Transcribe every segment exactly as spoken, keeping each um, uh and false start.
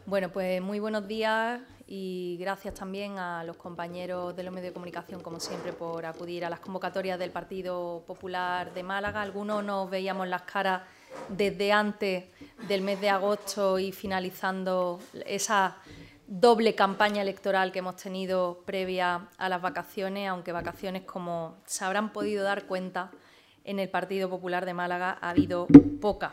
Bueno, pues muy buenos días y gracias también a los compañeros de los medios de comunicación, como siempre, por acudir a las convocatorias del Partido Popular de Málaga. Algunos nos veíamos las caras desde antes del mes de agosto y finalizando esa doble campaña electoral que hemos tenido previa a las vacaciones, aunque vacaciones, como se habrán podido dar cuenta, en el Partido Popular de Málaga ha habido pocas.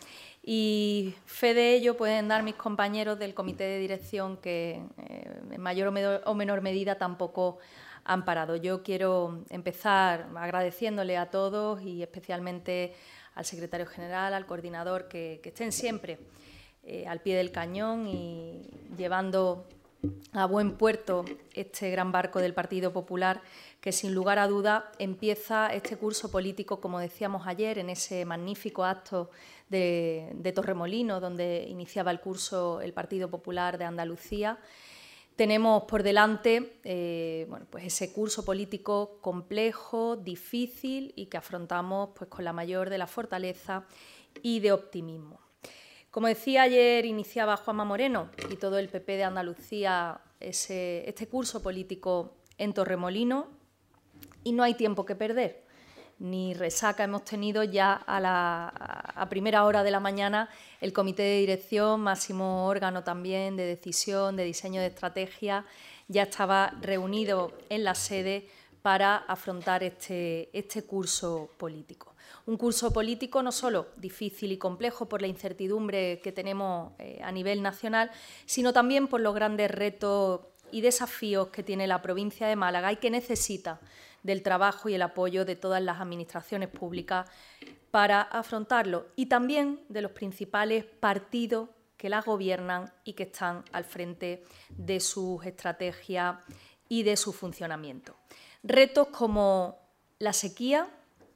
Y fe de ello pueden dar mis compañeros del comité de dirección que eh, en mayor o menor medida tampoco han parado. Yo quiero empezar agradeciéndole a todos y especialmente al secretario general, al coordinador, que, que estén siempre eh, al pie del cañón y llevando a buen puerto este gran barco del Partido Popular, que sin lugar a duda empieza este curso político, como decíamos ayer, en ese magnífico acto de, de Torremolinos, donde iniciaba el curso el Partido Popular de Andalucía. Tenemos por delante eh, bueno, pues ese curso político complejo, difícil y que afrontamos pues, con la mayor de la fortaleza y de optimismo. Como decía ayer, iniciaba Juanma Moreno y todo el P P de Andalucía ese, este curso político en Torremolinos y no hay tiempo que perder. Ni resaca hemos tenido ya a, la, a primera hora de la mañana el comité de dirección, máximo órgano también de decisión, de diseño de estrategia, ya estaba reunido en la sede para afrontar este, este curso político. Un curso político no solo difícil y complejo por la incertidumbre que tenemos eh, a nivel nacional, sino también por los grandes retos y desafíos que tiene la provincia de Málaga y que necesita del trabajo y el apoyo de todas las administraciones públicas para afrontarlo, y también de los principales partidos que la gobiernan y que están al frente de sus estrategias y de su funcionamiento. Retos como la sequía,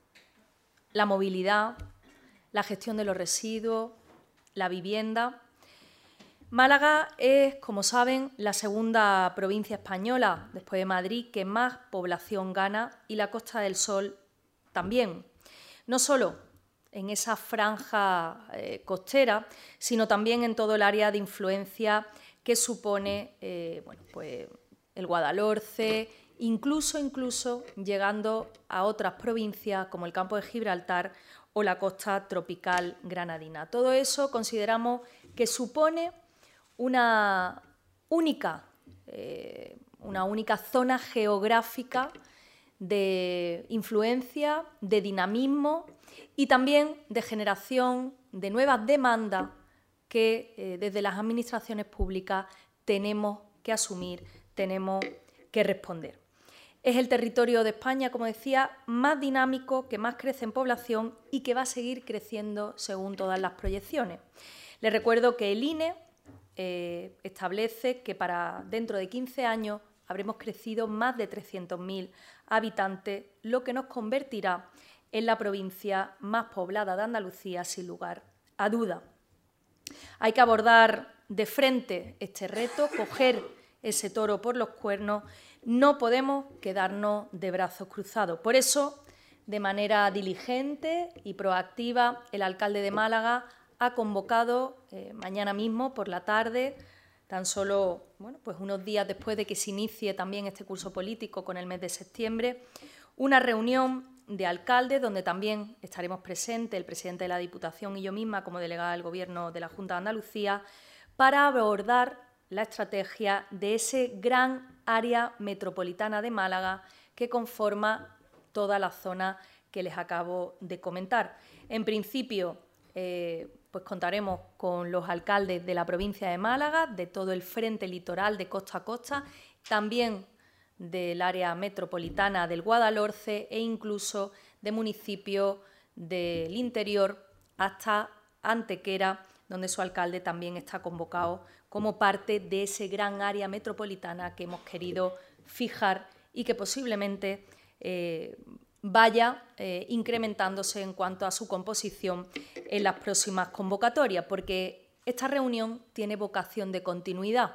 la movilidad, la gestión de los residuos, la vivienda. Málaga es, como saben, la segunda provincia española, después de Madrid, que más población gana, y la Costa del Sol también. No solo en esa franja eh, costera, sino también en todo el área de influencia que supone eh, bueno, pues, el Guadalhorce, incluso, incluso llegando a otras provincias como el Campo de Gibraltar o la costa tropical granadina. Todo eso consideramos que supone una única, eh, una única zona geográfica de influencia, de dinamismo y también de generación de nuevas demandas que eh, desde las administraciones públicas tenemos que asumir, tenemos que responder. Es el territorio de España, como decía, más dinámico, que más crece en población y que va a seguir creciendo según todas las proyecciones. Les recuerdo que el I N E eh, establece que para dentro de quince años habremos crecido más de trescientos mil habitantes, lo que nos convertirá en la provincia más poblada de Andalucía, sin lugar a duda. Hay que abordar de frente este reto, coger ese toro por los cuernos. No podemos quedarnos de brazos cruzados. Por eso, de manera diligente y proactiva, el alcalde de Málaga ha convocado eh, mañana mismo por la tarde, tan solo bueno, pues unos días después de que se inicie también este curso político con el mes de septiembre, una reunión de alcaldes donde también estaremos presentes el presidente de la Diputación y yo misma como delegada del Gobierno de la Junta de Andalucía para abordar la estrategia de ese gran área metropolitana de Málaga que conforma toda la zona que les acabo de comentar. En principio, eh, pues contaremos con los alcaldes de la provincia de Málaga, de todo el frente litoral de costa a costa, también del área metropolitana del Guadalhorce e incluso de municipios del interior hasta Antequera, donde su alcalde también está convocado como parte de ese gran área metropolitana que hemos querido fijar y que posiblemente eh, vaya eh, incrementándose en cuanto a su composición en las próximas convocatorias, porque esta reunión tiene vocación de continuidad.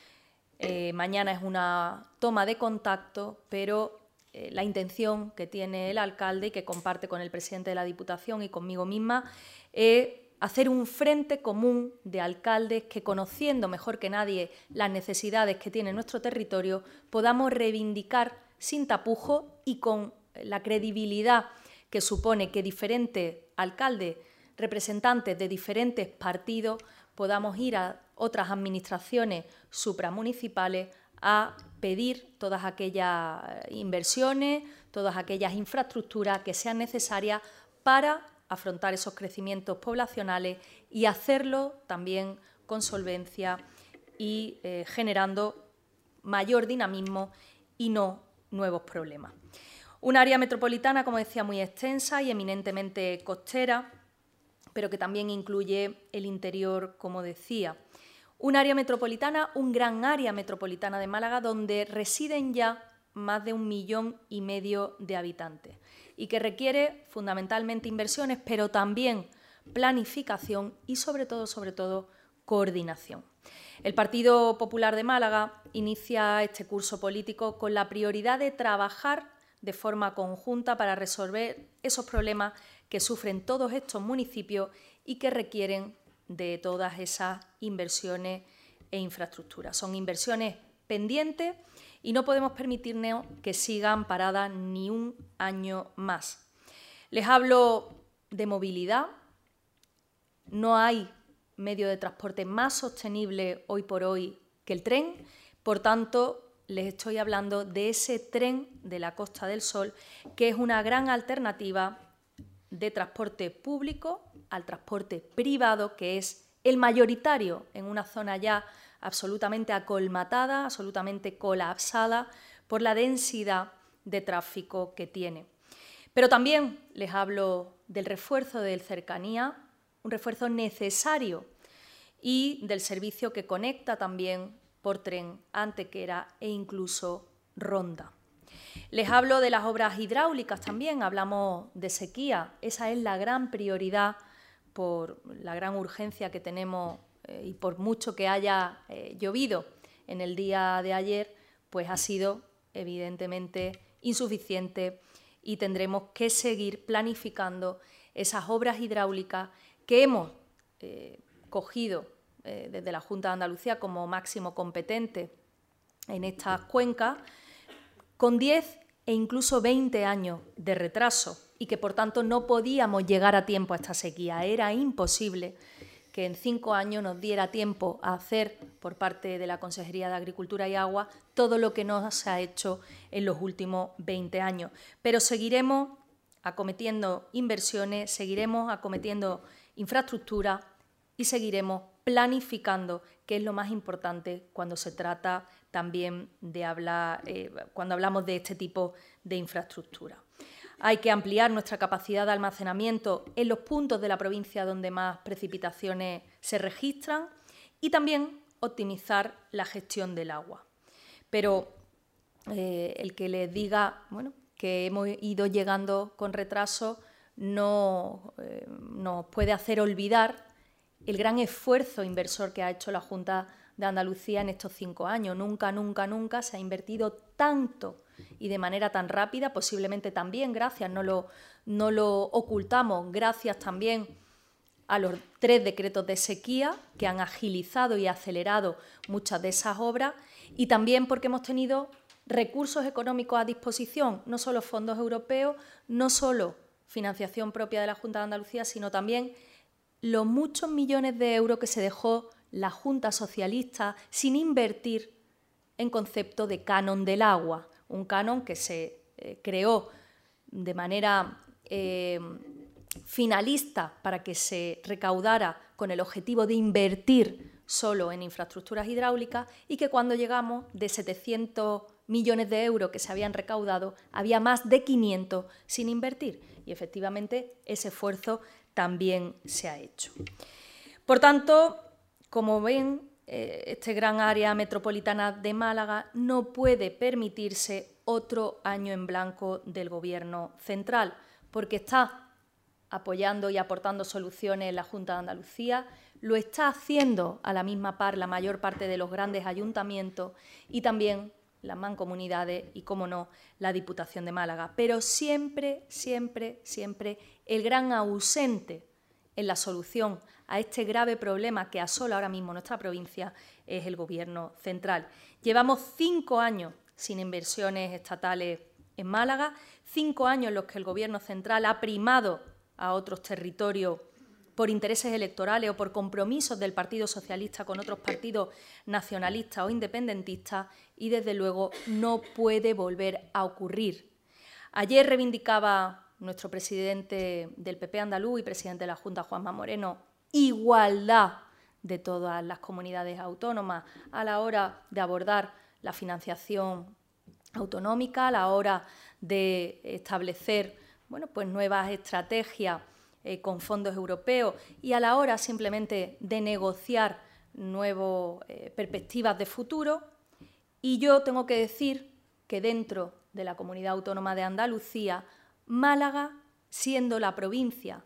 Eh, mañana es una toma de contacto, pero eh, la intención que tiene el alcalde y que comparte con el presidente de la Diputación y conmigo misma es hacer un frente común de alcaldes que, conociendo mejor que nadie las necesidades que tiene nuestro territorio, podamos reivindicar sin tapujos y con la credibilidad que supone que diferentes alcaldes, representantes de diferentes partidos, podamos ir a otras administraciones supramunicipales a pedir todas aquellas inversiones, todas aquellas infraestructuras que sean necesarias para afrontar esos crecimientos poblacionales y hacerlo también con solvencia y eh, generando mayor dinamismo y no nuevos problemas. Un área metropolitana, como decía, muy extensa y eminentemente costera, pero que también incluye el interior, como decía. Un área metropolitana, un gran área metropolitana de Málaga, donde residen ya más de un millón y medio de habitantes y que requiere fundamentalmente inversiones, pero también planificación y, sobre todo, sobre todo, coordinación. El Partido Popular de Málaga inicia este curso político con la prioridad de trabajar de forma conjunta para resolver esos problemas que sufren todos estos municipios y que requieren de todas esas inversiones e infraestructuras. Son inversiones pendientes y no podemos permitirnos que sigan paradas ni un año más. Les hablo de movilidad. No hay medio de transporte más sostenible hoy por hoy que el tren. Por tanto, les estoy hablando de ese tren de la Costa del Sol, que es una gran alternativa de transporte público al transporte privado, que es el mayoritario en una zona ya absolutamente acolmatada, absolutamente colapsada por la densidad de tráfico que tiene. Pero también les hablo del refuerzo del cercanía, un refuerzo necesario, y del servicio que conecta también por tren Antequera e incluso Ronda. Les hablo de las obras hidráulicas también, hablamos de sequía. Esa es la gran prioridad por la gran urgencia que tenemos eh, y por mucho que haya eh, llovido en el día de ayer, pues ha sido evidentemente insuficiente y tendremos que seguir planificando esas obras hidráulicas que hemos eh, cogido eh, desde la Junta de Andalucía como máximo competente en estas cuencas, con diez e incluso veinte años de retraso y que, por tanto, no podíamos llegar a tiempo a esta sequía. Era imposible que en cinco años nos diera tiempo a hacer, por parte de la Consejería de Agricultura y Agua, todo lo que no se ha hecho en los últimos veinte años. Pero seguiremos acometiendo inversiones, seguiremos acometiendo infraestructura y seguiremos planificando, que es lo más importante cuando se trata también de hablar, eh, cuando hablamos de este tipo de infraestructura. Hay que ampliar nuestra capacidad de almacenamiento en los puntos de la provincia donde más precipitaciones se registran y también optimizar la gestión del agua. Pero eh, el que les diga bueno, que hemos ido llegando con retraso no eh, nos puede hacer olvidar el gran esfuerzo inversor que ha hecho la Junta de Andalucía en estos cinco años. Nunca, nunca, nunca se ha invertido tanto y de manera tan rápida, posiblemente también gracias, no lo, no lo ocultamos, gracias también a los tres decretos de sequía que han agilizado y acelerado muchas de esas obras y también porque hemos tenido recursos económicos a disposición, no solo fondos europeos, no solo financiación propia de la Junta de Andalucía, sino también los muchos millones de euros que se dejó la Junta Socialista sin invertir en concepto de canon del agua, un canon que se eh, creó de manera eh, finalista para que se recaudara con el objetivo de invertir solo en infraestructuras hidráulicas y que cuando llegamos de setecientos millones de euros que se habían recaudado, había más de quinientos sin invertir y efectivamente ese esfuerzo también se ha hecho. Por tanto, como ven, este gran área metropolitana de Málaga no puede permitirse otro año en blanco del Gobierno central, porque está apoyando y aportando soluciones en la Junta de Andalucía, lo está haciendo a la misma par la mayor parte de los grandes ayuntamientos y también las mancomunidades y, como no, la Diputación de Málaga. Pero siempre, siempre, siempre el gran ausente en la solución a este grave problema que asola ahora mismo nuestra provincia es el Gobierno central. Llevamos cinco años sin inversiones estatales en Málaga, cinco años en los que el Gobierno central ha primado a otros territorios por intereses electorales o por compromisos del Partido Socialista con otros partidos nacionalistas o independentistas, y desde luego no puede volver a ocurrir. Ayer reivindicaba nuestro presidente del P P andaluz y presidente de la Junta, Juanma Moreno, igualdad de todas las comunidades autónomas a la hora de abordar la financiación autonómica, a la hora de establecer bueno, pues nuevas estrategias eh, con fondos europeos y a la hora simplemente de negociar nuevas eh, perspectivas de futuro. Y yo tengo que decir que dentro de la Comunidad Autónoma de Andalucía, Málaga, siendo la provincia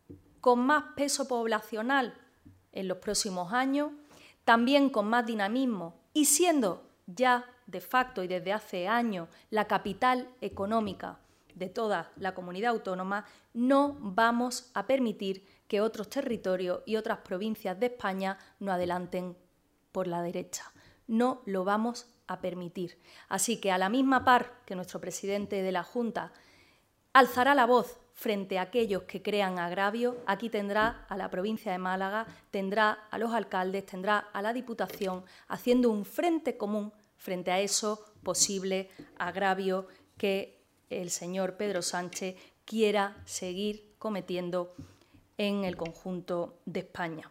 con más peso poblacional en los próximos años, también con más dinamismo y siendo ya de facto y desde hace años la capital económica de toda la comunidad autónoma, no vamos a permitir que otros territorios y otras provincias de España nos adelanten por la derecha. No lo vamos a permitir. Así que a la misma par que nuestro presidente de la Junta alzará la voz frente a aquellos que crean agravio, aquí tendrá a la provincia de Málaga, tendrá a los alcaldes, tendrá a la Diputación haciendo un frente común frente a esos posibles agravios que el señor Pedro Sánchez quiera seguir cometiendo en el conjunto de España.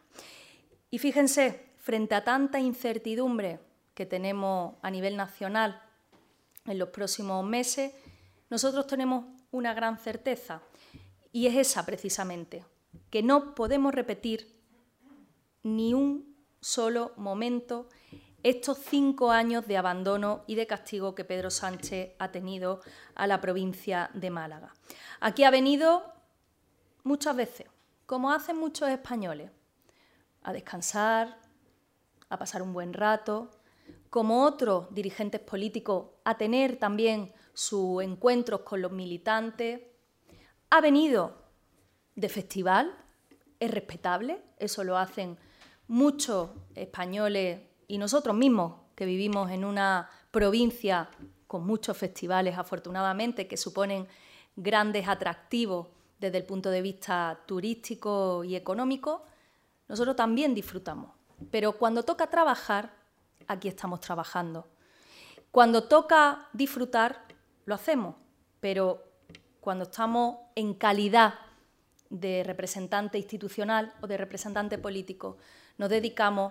Y fíjense, frente a tanta incertidumbre que tenemos a nivel nacional en los próximos meses, nosotros tenemos una gran certeza, y es esa precisamente, que no podemos repetir ni un solo momento estos cinco años de abandono y de castigo que Pedro Sánchez ha tenido a la provincia de Málaga. Aquí ha venido muchas veces, como hacen muchos españoles, a descansar, a pasar un buen rato, como otros dirigentes políticos, a tener también sus encuentros con los militantes. Ha venido de festival, es respetable, eso lo hacen muchos españoles y nosotros mismos, que vivimos en una provincia con muchos festivales, afortunadamente, que suponen grandes atractivos desde el punto de vista turístico y económico, nosotros también disfrutamos. Pero cuando toca trabajar, aquí estamos trabajando. Cuando toca disfrutar, lo hacemos, pero cuando estamos en calidad de representante institucional o de representante político, nos dedicamos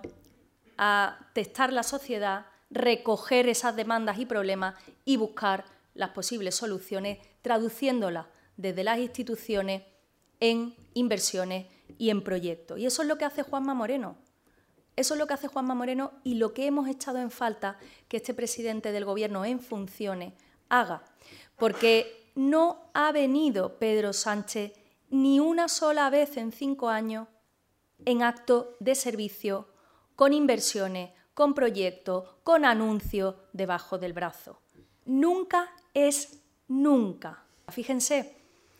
a testar la sociedad, recoger esas demandas y problemas y buscar las posibles soluciones, traduciéndolas desde las instituciones en inversiones y en proyectos. Y eso es lo que hace Juanma Moreno. Eso es lo que hace Juanma Moreno y lo que hemos echado en falta que este presidente del Gobierno en funciones haga. Porque no ha venido Pedro Sánchez ni una sola vez en cinco años en acto de servicio, con inversiones, con proyectos, con anuncios debajo del brazo. Nunca es nunca. Fíjense,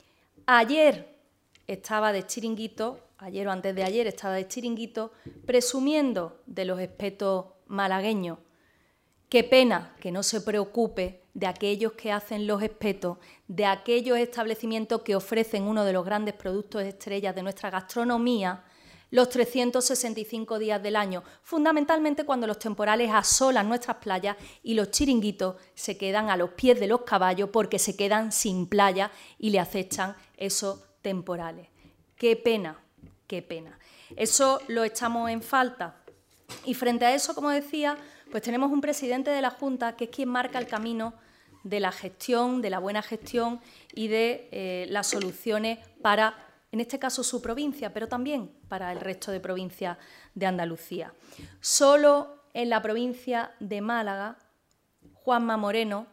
ayer estaba de chiringuito, ayer o antes de ayer estaba de chiringuito, presumiendo de los espetos malagueños. Qué pena que no se preocupe de aquellos que hacen los espetos, de aquellos establecimientos que ofrecen uno de los grandes productos estrellas de nuestra gastronomía los trescientos sesenta y cinco días del año, fundamentalmente cuando los temporales asolan nuestras playas y los chiringuitos se quedan a los pies de los caballos porque se quedan sin playa y le acechan esos temporales. Qué pena, qué pena. Eso lo echamos en falta. Y frente a eso, como decía, pues tenemos un presidente de la Junta que es quien marca el camino de la gestión, de la buena gestión y de eh, las soluciones para, en este caso, su provincia, pero también para el resto de provincias de Andalucía. Solo en la provincia de Málaga, Juanma Moreno,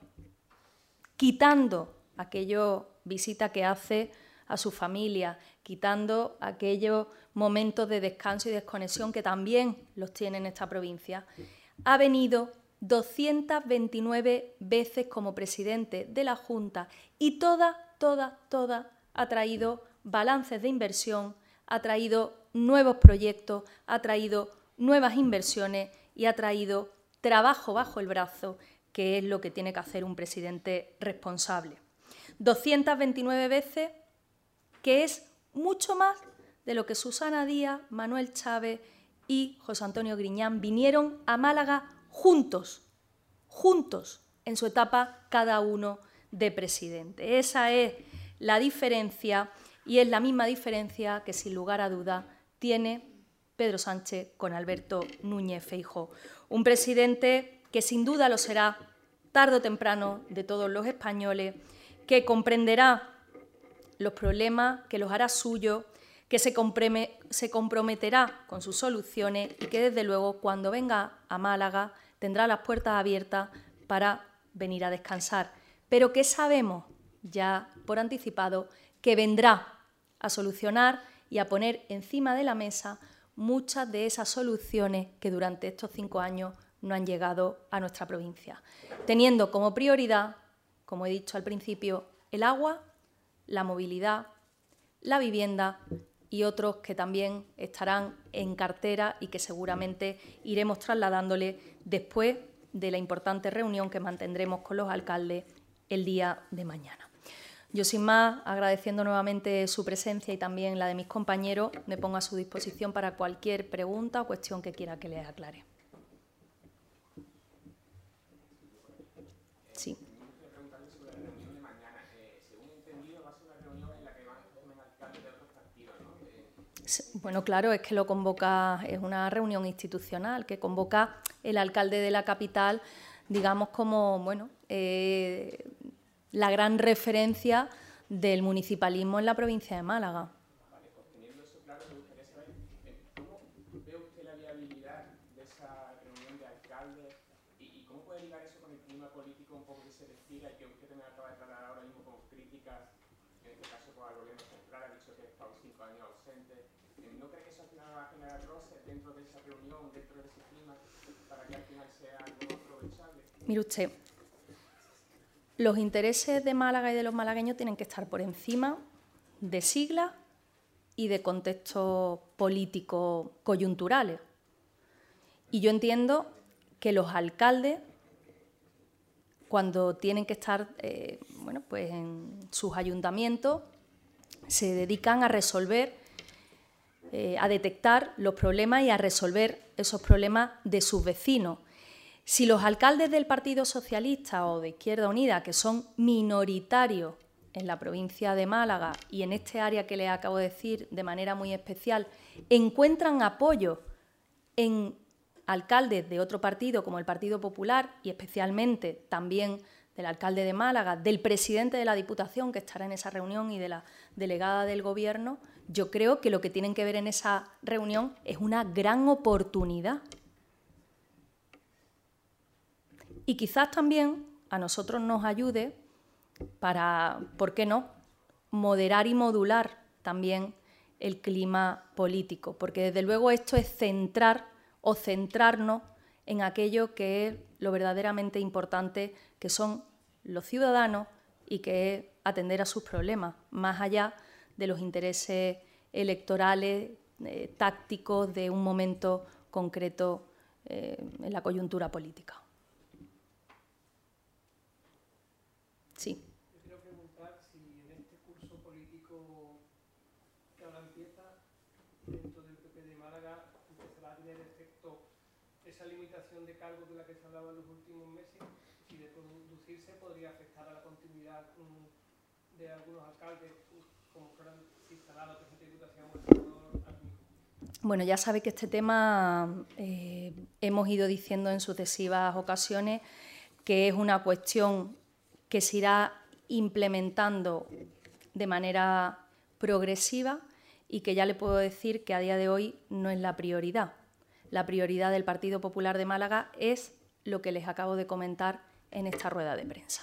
quitando aquellas visitas que hace a su familia, quitando aquellos momentos de descanso y desconexión que también los tiene en esta provincia, ha venido doscientas veintinueve veces como presidente de la Junta y todas, todas, todas ha traído balances de inversión, ha traído nuevos proyectos, ha traído nuevas inversiones y ha traído trabajo bajo el brazo, que es lo que tiene que hacer un presidente responsable. doscientas veintinueve veces, que es mucho más de lo que Susana Díaz, Manuel Chávez y José Antonio Griñán vinieron a Málaga juntos, juntos, en su etapa cada uno de presidente. Esa es la diferencia y es la misma diferencia que, sin lugar a duda, tiene Pedro Sánchez con Alberto Núñez Feijóo. Un presidente que sin duda lo será tarde o temprano de todos los españoles, que comprenderá los problemas, que los hará suyos, que se, se comprometerá con sus soluciones y que, desde luego, cuando venga a Málaga tendrá las puertas abiertas para venir a descansar. Pero que sabemos ya por anticipado que vendrá a solucionar y a poner encima de la mesa muchas de esas soluciones que durante estos cinco años no han llegado a nuestra provincia, teniendo como prioridad, como he dicho al principio, el agua, la movilidad, la vivienda y otros que también estarán en cartera y que seguramente iremos trasladándole después de la importante reunión que mantendremos con los alcaldes el día de mañana. Yo, sin más, agradeciendo nuevamente su presencia y también la de mis compañeros, me pongo a su disposición para cualquier pregunta o cuestión que quiera que les aclare. Sí. Bueno, claro, es que lo convoca, es una reunión institucional que convoca el alcalde de la capital, digamos, como, bueno, eh, la gran referencia del municipalismo en la provincia de Málaga. Vale, pues teniendo eso claro, me gustaría saber cómo ve usted la viabilidad de esa reunión de alcaldes y, y cómo puede ligar eso con el clima político un poco que se respira y que usted también acaba de trasladar ahora mismo con críticas, en este caso pues, al gobierno central, ha dicho que ha estado cinco años ausente. ¿No cree que eso al final va a generar roces dentro de esa reunión, dentro de ese clima, para que al final sea algo aprovechable? Mire usted, los intereses de Málaga y de los malagueños tienen que estar por encima de siglas y de contextos políticos coyunturales. Y yo entiendo que los alcaldes, cuando tienen que estar eh, bueno, pues en sus ayuntamientos, se dedican a resolver, eh, a detectar los problemas y a resolver esos problemas de sus vecinos. Si los alcaldes del Partido Socialista o de Izquierda Unida, que son minoritarios en la provincia de Málaga y en este área que les acabo de decir de manera muy especial, encuentran apoyo en alcaldes de otro partido como el Partido Popular y especialmente también del alcalde de Málaga, del presidente de la Diputación que estará en esa reunión y de la delegada del Gobierno, yo creo que lo que tienen que ver en esa reunión es una gran oportunidad. Y quizás también a nosotros nos ayude para, ¿por qué no?, moderar y modular también el clima político, porque desde luego esto es centrar o centrarnos en aquello que es lo verdaderamente importante, que son los ciudadanos y que es atender a sus problemas, más allá de los intereses electorales, eh, tácticos de un momento concreto eh, en la coyuntura política. Sí. Yo quiero preguntar si en este curso político que ahora empieza, dentro del P P de Málaga, empezará a tener efecto esa limitación de cargos de la que se hablaba en los últimos meses, si de producirse podría afectar a la continuidad um, de algunos alcaldes, como fueran si estará la presente Diputación o el senador Armijo. Bueno, ya sabe que este tema eh, hemos ido diciendo en sucesivas ocasiones que es una cuestión que se irá implementando de manera progresiva y que ya le puedo decir que a día de hoy no es la prioridad. La prioridad del Partido Popular de Málaga es lo que les acabo de comentar en esta rueda de prensa.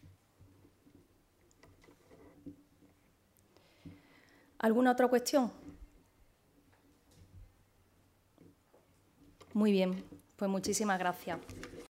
¿Alguna otra cuestión? Muy bien, pues muchísimas gracias.